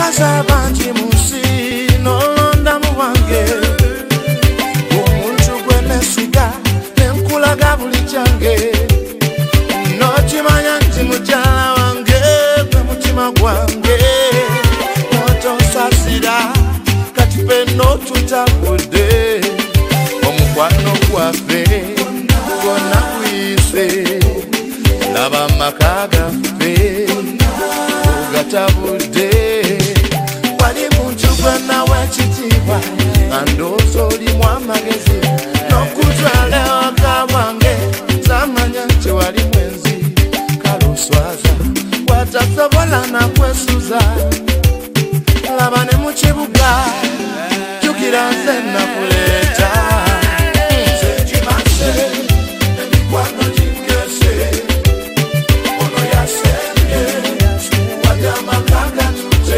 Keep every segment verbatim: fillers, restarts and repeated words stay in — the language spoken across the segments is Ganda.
Abakaza banji musi nolonda muwange omuntu gwe nesiga nenkulaga buli kyange nokimanya nti mukyala wange gwe mutima gwange notonsasira kati peno tutabudde omukwano gwaffe gonna guyise laba amaka gaffe ugatabudde wali muntu gwe nawe ekitiibwa nga ndowooza olimu amagezi n'okutwala ewaka bwange zamanya nti wali mwenzi kale oswaza watasobola nakwesuza laba ne mu kibuga jjukira nze nakuleeta nze kimase emikwano gingese ono yasembye wadde amaka gatute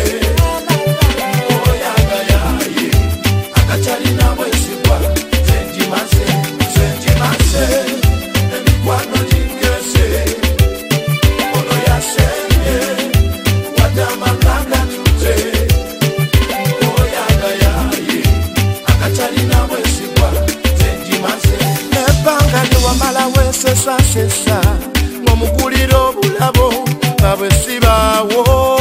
oyagayaye akatalina bwesigwa nze ngimase nze ngimase emikwano gingese ono yasembye wadde amaka gatute oyagayaye akatalina bwesigwa nze ngimase nebbanga lyewamala weesesasesa ng'omugulira obulabo nga bwe sibaawo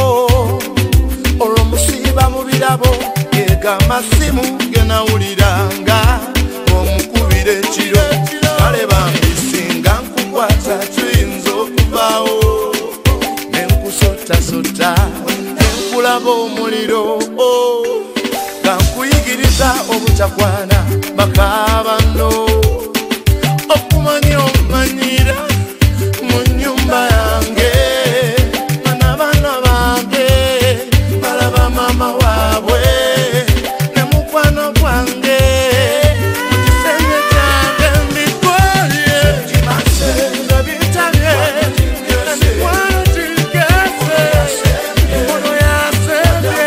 olwo musiiba mu birabo geega amasimu genawuliranga ng'omukubira ekiro kale bambisinga nkukwata tuyinza okuvaawo nenkusotasota nenkulaba omuliro nga nkuyigiriza obutakwana bakaabano okumanya omanyira mu nnyumba yange n'abaana bange balaba maama waabwe ne mukwano gwange mu kisenge kyange mbitwalye nga bitabye emikwano gingese ono yasembye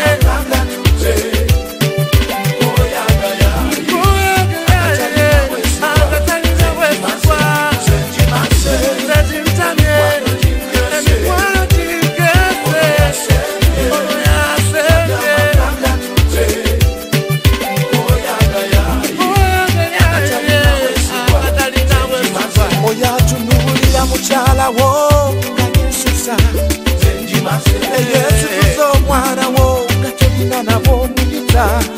oyagayaye akatalina bwesigwa nze kimtamye emikwano gingese ono yasembye akatalina bwesigwa oyatunuulira mukyala wo nga yesesa eyesituza omwana wo nga tolina nabo omuyita